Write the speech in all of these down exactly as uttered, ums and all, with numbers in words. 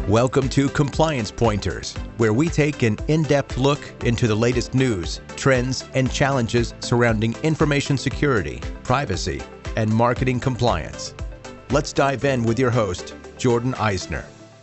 Welcome to Compliance Pointers, where we take an in-depth look into the latest news, trends, and challenges surrounding information security, privacy, and marketing compliance. Let's dive in with your host, Jordan Eisner.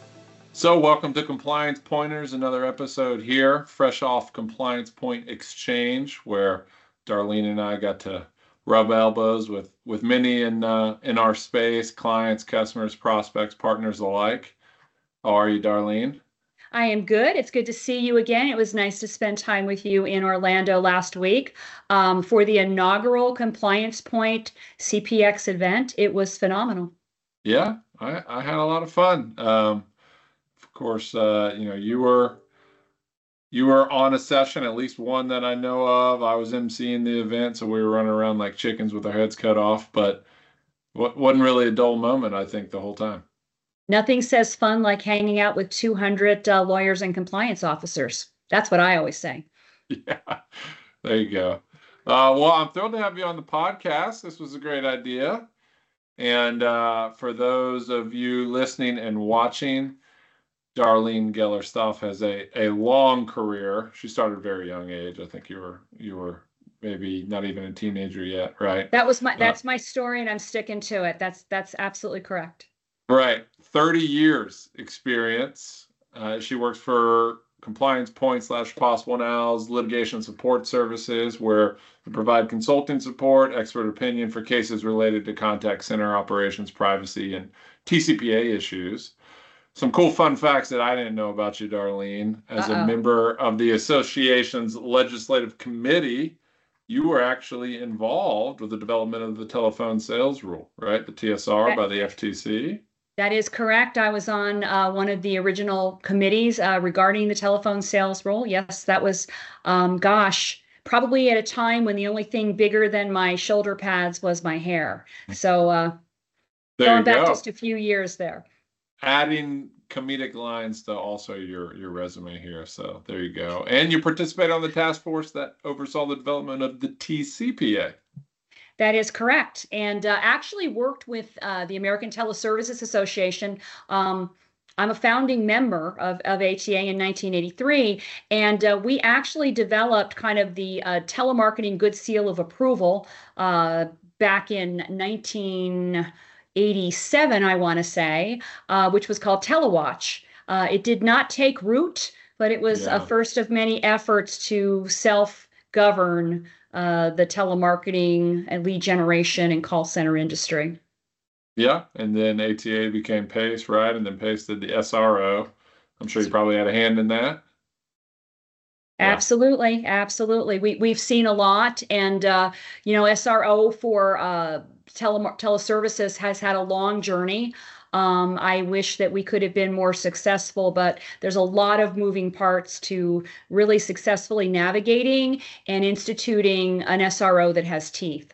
So welcome to Compliance Pointers, another episode here, fresh off Compliance Point Exchange, where Darlene and I got to rub elbows with, with many in, uh, in our space, clients, customers, prospects, partners alike. How are you, Darlene? I am good. It's good to see you again. It was nice to spend time with you in Orlando last week um, for the inaugural Compliance Point C P X event. It was phenomenal. Yeah, I, I had a lot of fun. Um, of course, uh, you know, you were you were on a session, at least one that I know of. I was emceeing the event, so we were running around like chickens with our heads cut off, but it wasn't really a dull moment, I think, the whole time. Nothing says fun like hanging out with two hundred uh, lawyers and compliance officers. That's what I always say. Yeah, there you go. Uh, well, I'm thrilled to have you on the podcast. This was a great idea. And uh, for those of you listening and watching, Darlene Gellerstoff has a, a long career. She started at a very young age. I think you were you were maybe not even a teenager yet, right? That was my that's uh, my story, and I'm sticking to it. That's that's absolutely correct. Right. thirty years experience. Uh, she works for Compliance Point slash Possible Now's litigation support services, where we provide consulting support, expert opinion for cases related to contact center operations, privacy, and T C P A issues. Some cool fun facts that I didn't know about you, Darlene. As Uh-oh. a member of the association's legislative committee, you were actually involved with the development of the telephone sales rule, right? The T S R right. by the F T C. That is correct. I was on uh, one of the original committees uh, regarding the telephone sales rule. Yes, that was, um, gosh, probably at a time when the only thing bigger than my shoulder pads was my hair. So uh, going back go. just a few years there. Adding comedic lines to also your, your resume here. So there you go. And you participate on the task force that oversaw the development of the T C P A. That is correct. And uh, actually worked with uh, the American Teleservices Association. Um, I'm a founding member of, of A T A in nineteen eighty-three, and uh, we actually developed kind of the uh, telemarketing good seal of approval uh, back in nineteen eighty-seven, I want to say, uh, which was called TeleWatch. Uh, it did not take root, but it was yeah. a first of many efforts to self-govern Uh, the telemarketing and lead generation and call center industry. Yeah, and then A T A became PACE, right? And then PACE did the S R O. I'm sure you probably had a hand in that. Absolutely, yeah. absolutely. We we've seen a lot, and uh, you know, S R O for uh, tele teleservices has had a long journey. Um, I wish that we could have been more successful, but there's a lot of moving parts to really successfully navigating and instituting an S R O that has teeth.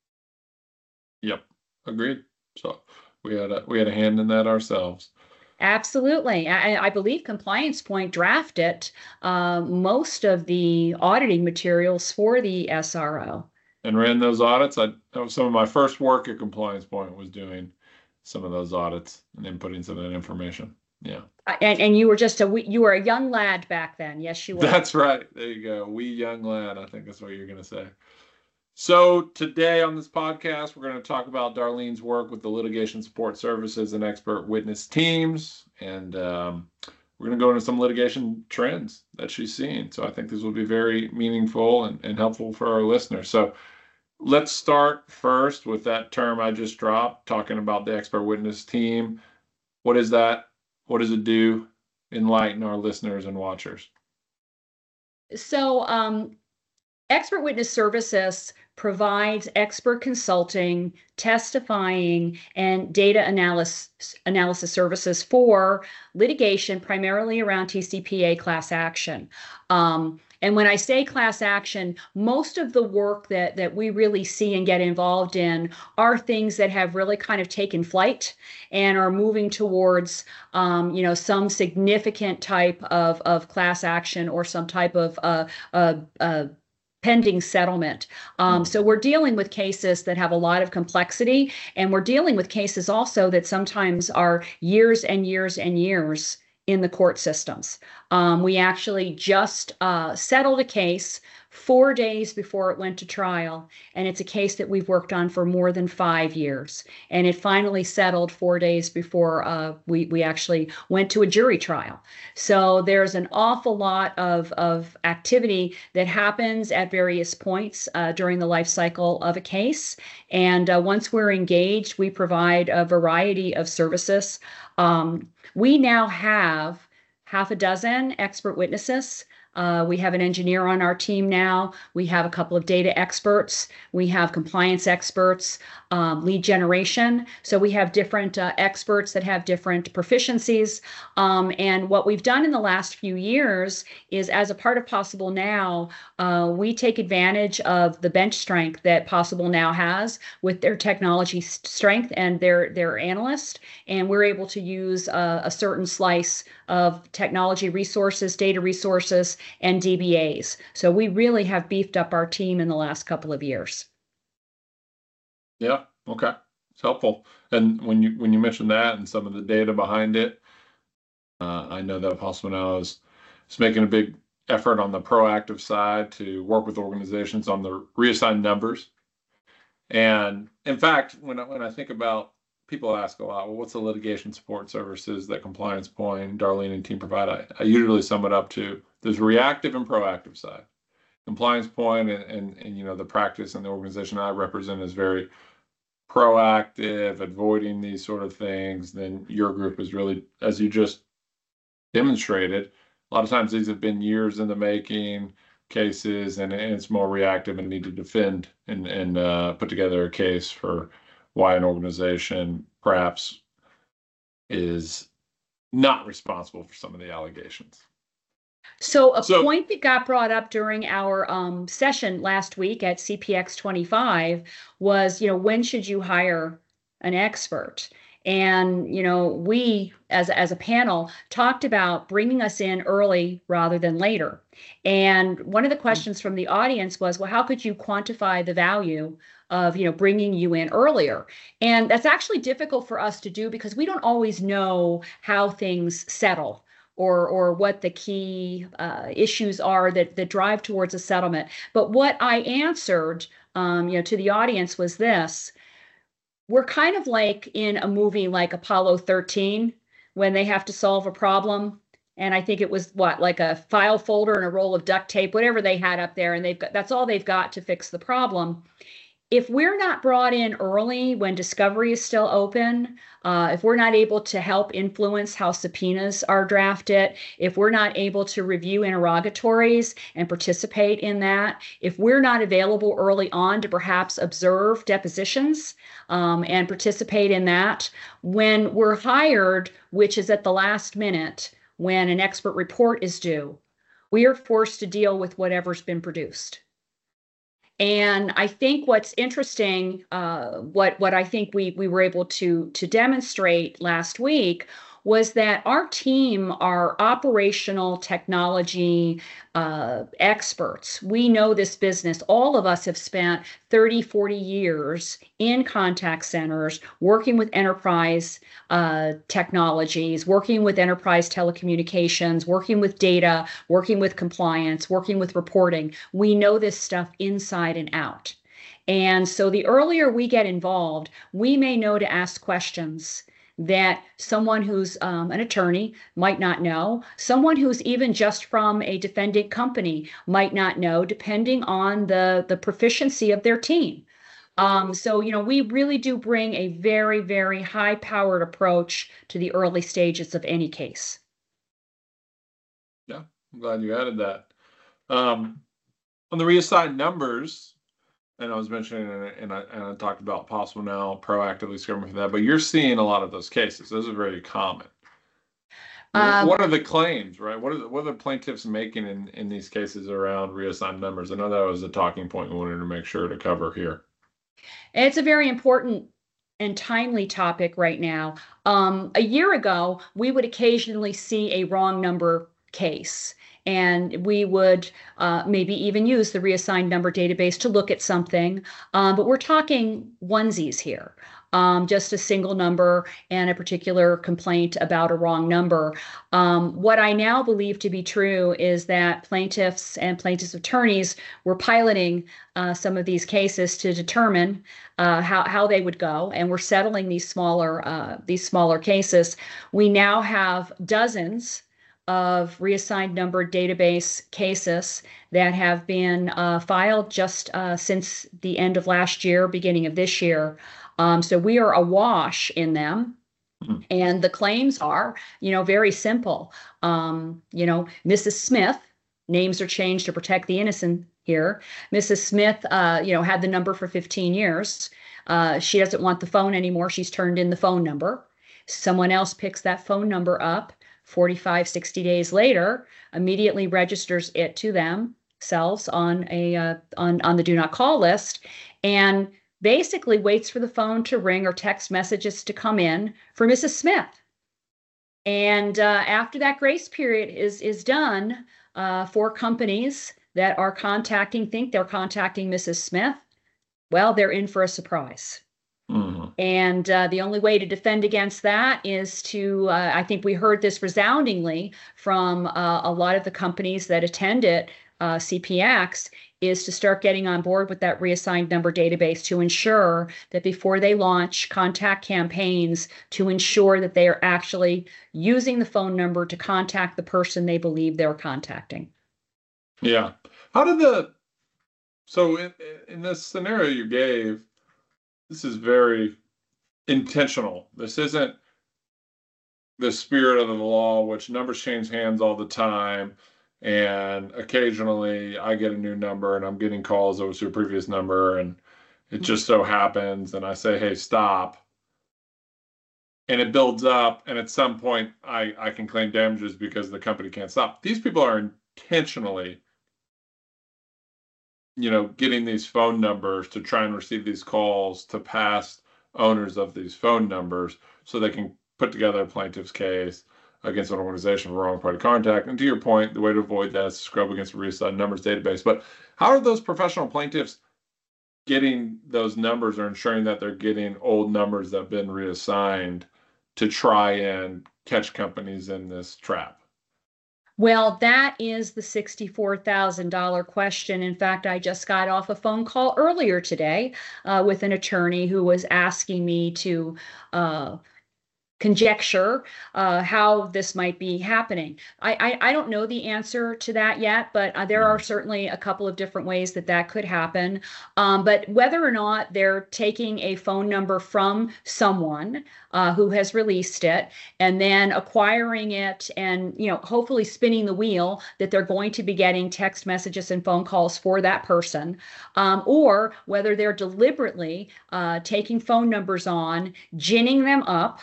Yep, agreed. So we had a we had a hand in that ourselves. Absolutely. I, I believe Compliance Point drafted uh, most of the auditing materials for the S R O. And ran those audits. I that was some of my first work at Compliance Point was doing some of those audits and inputting some of that information. Yeah. And and you were just a you were a young lad back then. Yes, you were. That's right. There you go. Wee young lad. I think that's what you're going to say. So today on this podcast, we're going to talk about Darlene's work with the litigation support services and expert witness teams. And um, we're going to go into some litigation trends that she's seen. So I think this will be very meaningful and, and helpful for our listeners. So let's start first with that term I just dropped, talking about the expert witness team. What is that? What does it do? Enlighten our listeners and watchers. So um, expert witness services provides expert consulting, testifying, and data analysis, analysis services for litigation, primarily around T C P A class action. Um, And when I say class action, most of the work that, that we really see and get involved in are things that have really kind of taken flight and are moving towards, um, you know, some significant type of, of class action or some type of uh, uh, uh, pending settlement. Um, so we're dealing with cases that have a lot of complexity, and we're dealing with cases also that sometimes are years and years and years in the court systems. Um, we actually just uh, settled a case four days before it went to trial, and it's a case that we've worked on for more than five years. And it finally settled four days before uh, we, we actually went to a jury trial. So there's an awful lot of, of activity that happens at various points uh, during the life cycle of a case. And uh, once we're engaged, we provide a variety of services. Um, we now have half a dozen expert witnesses. Uh, we have an engineer on our team now. We have a couple of data experts. We have compliance experts, um, lead generation. So we have different uh, experts that have different proficiencies. Um, and what we've done in the last few years is, as a part of Possible Now, uh, we take advantage of the bench strength that Possible Now has with their technology strength and their, their analyst. And we're able to use a, a certain slice of technology resources, data resources, and D B As. So we really have beefed up our team in the last couple of years. Yeah, okay. It's helpful. And when you when you mentioned that and some of the data behind it, uh, I know that Possible Now is, is making a big effort on the proactive side to work with organizations on the reassigned numbers. And in fact, when I, when I think about, people ask a lot, well, what's the litigation support services that Compliance Point, Darlene and team provide? I, I usually sum it up to there's reactive and proactive side. Compliance Point and, and, and, you know, the practice and the organization I represent is very proactive, avoiding these sort of things. Then your group is really, as you just demonstrated, a lot of times these have been years in the making cases, and, and it's more reactive and need to defend and, and uh, put together a case for why an organization perhaps is not responsible for some of the allegations. So a So- point that got brought up during our um, session last week at C P X twenty-five was, you know, when should you hire an expert? And, you know, we as, as a panel talked about bringing us in early rather than later. And one of the questions from the audience was, well, how could you quantify the value of, you know, bringing you in earlier? And that's actually difficult for us to do because we don't always know how things settle, or or what the key uh, issues are that that drive towards a settlement. But what I answered, um, you know, to the audience was this: we're kind of like in a movie like Apollo thirteen, when they have to solve a problem. And I think it was what, like a file folder and a roll of duct tape, whatever they had up there, and they've got, that's all they've got to fix the problem. If we're not brought in early when discovery is still open, uh, if we're not able to help influence how subpoenas are drafted, if we're not able to review interrogatories and participate in that, if we're not available early on to perhaps observe depositions um, and participate in that, when we're hired, which is at the last minute, when an expert report is due, we are forced to deal with whatever's been produced. And I think what's interesting, uh, what what I think we we were able to to demonstrate last week was that our team are operational technology uh, experts. We know this business. All of us have spent thirty, forty years in contact centers, working with enterprise uh, technologies, working with enterprise telecommunications, working with data, working with compliance, working with reporting. We know this stuff inside and out. And so the earlier we get involved, we may know to ask questions that someone who's um, an attorney might not know, someone who's even just from a defendant company might not know, depending on the, the proficiency of their team. Um, so, you know, we really do bring a very, very high-powered approach to the early stages of any case. Yeah, I'm glad you added that. Um, on the reassigned numbers, and I was mentioning, and I, and I talked about Possible Now proactively scrubbing for that, but you're seeing a lot of those cases. Those are very common. Um, what are the claims, right? What are the, what are the plaintiffs making in, in these cases around reassigned numbers? I know that was a talking point we wanted to make sure to cover here. It's a very important and timely topic right now. Um, a year ago, we would occasionally see a wrong number case, and we would uh, maybe even use the reassigned number database to look at something. Um, but we're talking onesies here. um, just a single number and a particular complaint about a wrong number. Um, what I now believe to be true is that plaintiffs and plaintiffs' attorneys were piloting uh, some of these cases to determine uh, how, how they would go, and we're settling these smaller uh, these smaller cases. We now have dozens of reassigned number database cases that have been uh, filed just uh, since the end of last year, beginning of this year. Um, so we are awash in them. Mm-hmm. And the claims are, you know, very simple. Um, you know, Missus Smith, names are changed to protect the innocent here. Missus Smith, uh, you know, had the number for fifteen years. Uh, she doesn't want the phone anymore. She's turned in the phone number. Someone else picks that phone number up forty-five, sixty days later, immediately registers it to themselves on a uh, on on the do not call list, and basically waits for the phone to ring or text messages to come in for Missus Smith. And uh, after that grace period is is done uh, for companies that are contacting, think they're contacting Missus Smith, well, they're in for a surprise. Mm-hmm. And uh, the only way to defend against that is to, uh, I think we heard this resoundingly from uh, a lot of the companies that attended uh, C P X, is to start getting on board with that reassigned number database to ensure that before they launch contact campaigns, to ensure that they are actually using the phone number to contact the person they believe they're contacting. Yeah. How did the, so in, in this scenario you gave, this is very intentional. This isn't the spirit of the law, which numbers change hands all the time. And occasionally I get a new number and I'm getting calls over to a previous number, and it just so happens. And I say, hey, stop. And it builds up. And at some point I, I can claim damages because the company can't stop. These people are intentionally, you know, getting these phone numbers to try and receive these calls to past owners of these phone numbers so they can put together a plaintiff's case against an organization for wrong party contact. And to your point, the way to avoid that is to scrub against the reassigned numbers database. But how are those professional plaintiffs getting those numbers or ensuring that they're getting old numbers that have been reassigned to try and catch companies in this trap? Well, that is the sixty-four thousand dollars question. In fact, I just got off a phone call earlier today uh, with an attorney who was asking me to uh, conjecture uh, how this might be happening. I, I, I don't know the answer to that yet, but uh, there are certainly a couple of different ways that that could happen. Um, but whether or not they're taking a phone number from someone uh, who has released it and then acquiring it and, you know, hopefully spinning the wheel that they're going to be getting text messages and phone calls for that person, um, or whether they're deliberately uh, taking phone numbers on, ginning them up,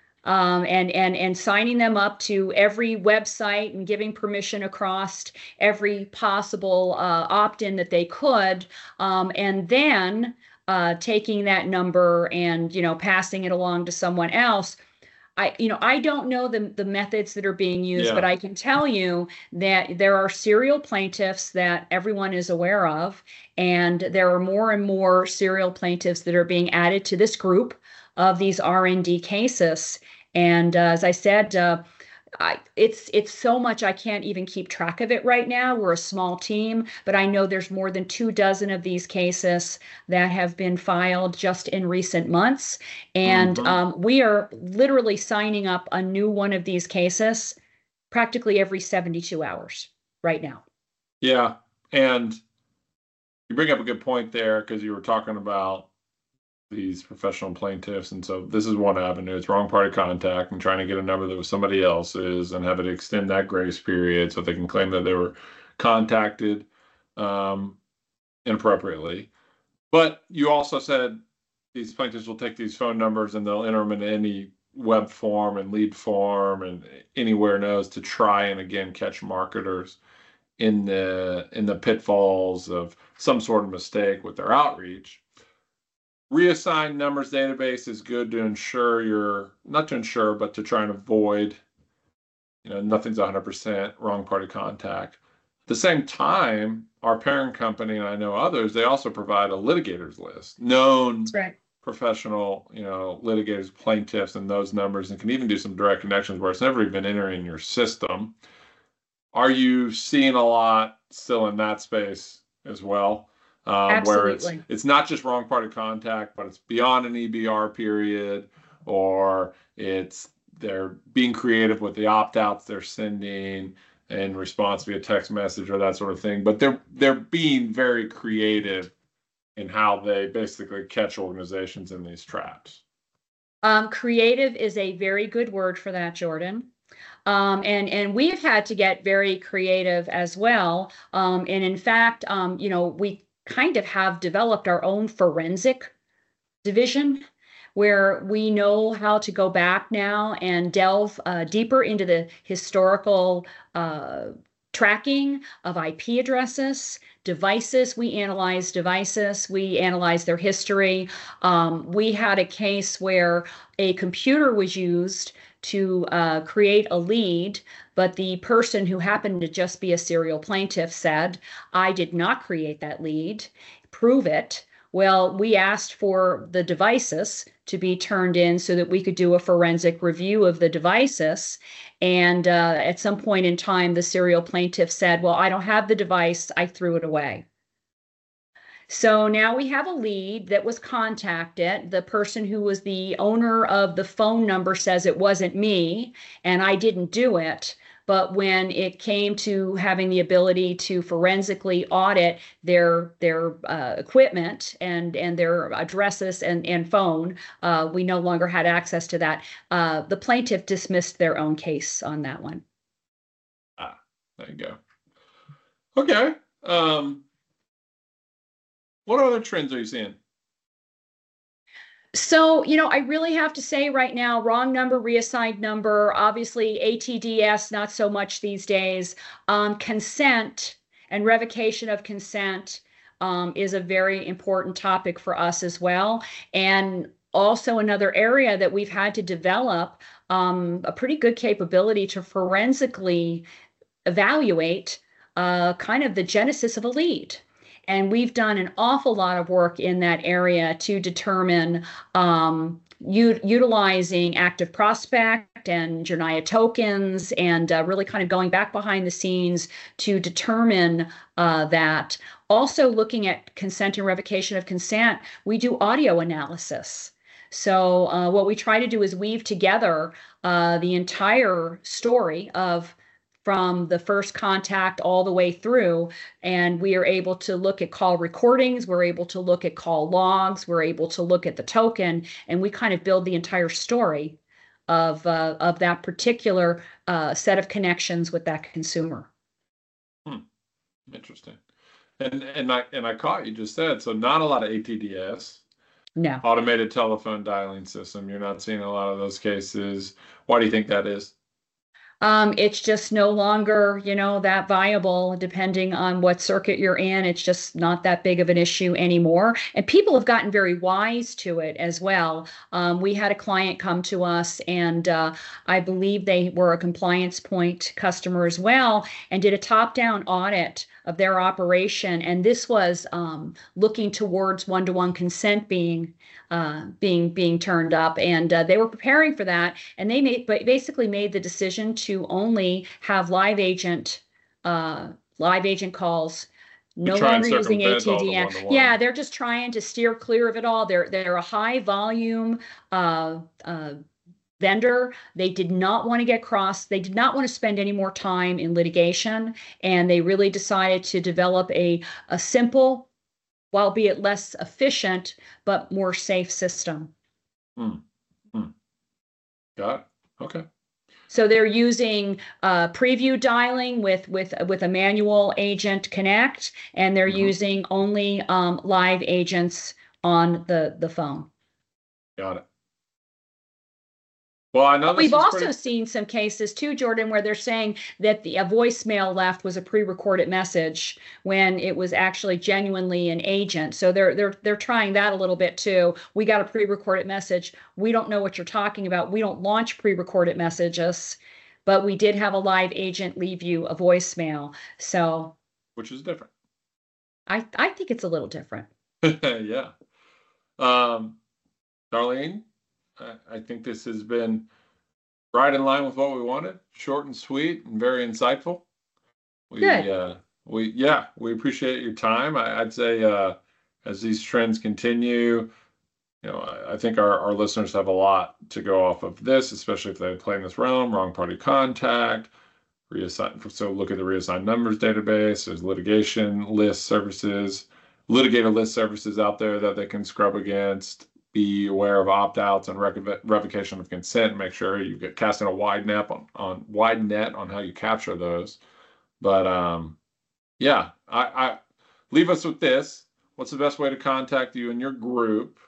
Um, and and and signing them up to every website and giving permission across every possible uh, opt-in that they could, um, and then uh, taking that number and, you know, passing it along to someone else. I, you know, I don't know the the methods that are being used, yeah. But I can tell you that there are serial plaintiffs that everyone is aware of, and there are more and more serial plaintiffs that are being added to this group of these R and D cases. And uh, as I said, uh, I, it's it's so much I can't even keep track of it right now. We're a small team, but I know there's more than two dozen of these cases that have been filed just in recent months. And mm-hmm. um, we are literally signing up a new one of these cases practically every seventy-two hours right now. Yeah. And you bring up a good point there, because you were talking about these professional plaintiffs. And so this is one avenue. It's wrong party contact and trying to get a number that was somebody else's and have it extend that grace period so they can claim that they were contacted um, inappropriately. But you also said these plaintiffs will take these phone numbers and they'll enter them in any web form and lead form and anywhere knows to try and again catch marketers in the in the pitfalls of some sort of mistake with their outreach. Reassigned numbers database is good to ensure you're, not to ensure, but to try and avoid, you know, nothing's one hundred percent wrong party contact. At the same time, our parent company, and I know others, they also provide a litigators list, known That's right. professional, you know, litigators, plaintiffs, and those numbers, and can even do some direct connections where it's never even entering your system. Are you seeing a lot still in that space as well? Um, where it's Absolutely. it's not just wrong part of contact, but it's beyond an E B R period, or it's they're being creative with the opt-outs they're sending in response via text message or that sort of thing. But they're they're being very creative in how they basically catch organizations in these traps. Um, creative is a very good word for that, Jordan. Um, and and we've had to get very creative as well. Um, and in fact, um, you know, we kind of have developed our own forensic division where we know how to go back now and delve uh, deeper into the historical uh, tracking of I P addresses, devices. We analyze devices, we analyze their history. Um, we had a case where a computer was used to uh, create a lead, but the person who happened to just be a serial plaintiff said, I did not create that lead, prove it. Well, we asked for the devices to be turned in so that we could do a forensic review of the devices. And uh, at some point in time, the serial plaintiff said, well, I don't have the device, I threw it away. So now we have a lead that was contacted. The person who was the owner of the phone number says it wasn't me and I didn't do it. But when it came to having the ability to forensically audit their their uh, equipment and and their addresses and and phone, uh, we no longer had access to that. Uh, the plaintiff dismissed their own case on that one. Ah, there you go. Okay. Um, what other trends are you seeing? So, you know, I really have to say right now, wrong number, reassigned number, obviously A T D S, not so much these days. Um, consent and revocation of consent um, is a very important topic for us as well. And also another area that we've had to develop um, a pretty good capability to forensically evaluate uh, kind of the genesis of a lead. And we've done an awful lot of work in that area to determine um, u- utilizing active prospect and Jornaya tokens and uh, really kind of going back behind the scenes to determine uh, that. Also looking at consent and revocation of consent, we do audio analysis. So uh, what we try to do is weave together uh, the entire story of from the first contact all the way through. And we are able to look at call recordings. We're able to look at call logs. We're able to look at the token. And we kind of build the entire story of, uh, of that particular uh, set of connections with that consumer. Hmm. Interesting. And and I and I caught you just said, so not a lot of A T D S. No. Automated telephone dialing system. You're not seeing a lot of those cases. Why do you think that is? Um, it's just no longer, you know, that viable depending on what circuit you're in. It's just not that big of an issue anymore. And people have gotten very wise to it as well. Um, we had a client come to us and uh, I believe they were a Compliance Point customer as well and did a top-down audit of their operation. And this was um, looking towards one-to-one consent being uh, being being turned up, and uh, they were preparing for that. And they made, but basically made the decision to only have live agent uh, live agent calls. No longer using A T D S. Yeah, they're just trying to steer clear of it all. They're they're a high volume uh, uh, vendor. They did not want to get crossed. They did not want to spend any more time in litigation. And they really decided to develop a, a simple, albeit less efficient, but more safe system. Hmm. Hmm. Got it. Okay. So they're using uh, preview dialing with with with a manual agent connect, and they're mm-hmm. using only um, live agents on the the phone. Got it. Well, I know we've also pretty... seen some cases too, Jordan, where they're saying that the a voicemail left was a pre-recorded message when it was actually genuinely an agent. So they're they're they're trying that a little bit too. We got a pre-recorded message. We don't know what you're talking about. We don't launch pre-recorded messages, but we did have a live agent leave you a voicemail. So, which is different. I I think it's a little different. Yeah. Um. Darlene, I, I think this has been right in line with what we wanted. Short and sweet and very insightful. We, Good. Uh, we, yeah, we appreciate your time. I, I'd say uh, as these trends continue, you know, I, I think our, our listeners have a lot to go off of this, especially if they play in this realm, wrong party contact, reassign. So look at the reassigned numbers database. There's litigation list services, litigator list services out there that they can scrub against. Be aware of opt-outs and rev- revocation of consent. Make sure you get casting a wide net on, on wide net on how you capture those. But um, yeah, I, I leave us with this. What's the best way to contact you and your group?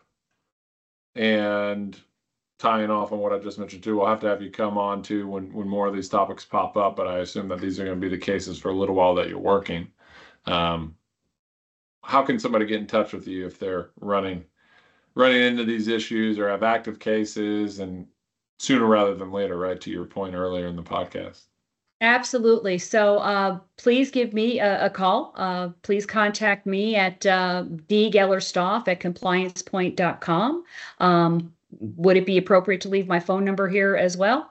And tying off on what I just mentioned too, we'll have to have you come on too when, when more of these topics pop up, but I assume that these are going to be the cases for a little while that you're working. Um, how can somebody get in touch with you if they're running running into these issues or have active cases, and sooner rather than later, right, to your point earlier in the podcast? Absolutely. So uh, please give me a, a call. Uh, please contact me at uh, dgellerstoff at compliance point dot com. Um, would it be appropriate to leave my phone number here as well?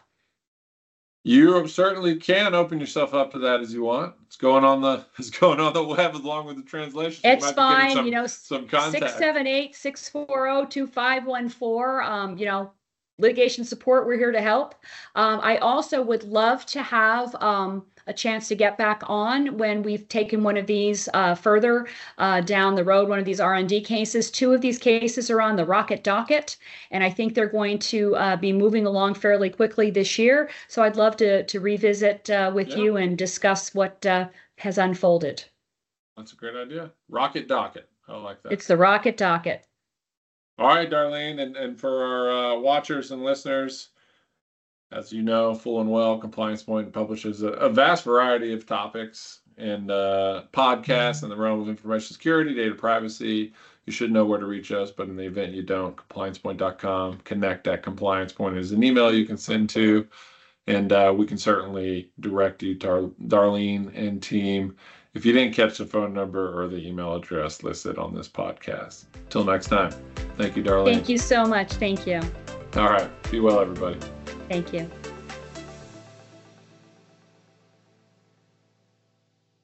You certainly can open yourself up to that as you want. It's going on the it's going on the web along with the translation. It's you fine. some, you know, some contact. six seven eight, six four zero, two five one four. Um, you know, litigation support, we're here to help. Um, I also would love to have um, a chance to get back on when we've taken one of these uh, further uh, down the road, one of these R and D cases. Two of these cases are on the Rocket docket, and I think they're going to uh, be moving along fairly quickly this year. So I'd love to, to revisit uh, with yeah. you and discuss what uh, has unfolded. That's a great idea. Rocket docket. I like that. It's the Rocket docket. All right, Darlene, and, and for our uh, watchers and listeners, as you know full and well, Compliance Point publishes a, a vast variety of topics and uh, podcasts in the realm of information security, data privacy. You should know where to reach us, but in the event you don't, compliance point dot com, connect at Compliance Point is an email you can send to, and uh, we can certainly direct you to our Darlene and team if you didn't catch the phone number or the email address listed on this podcast. Till next time. Thank you, Darlene. Thank you so much. Thank you. All right. Be well, everybody. Thank you.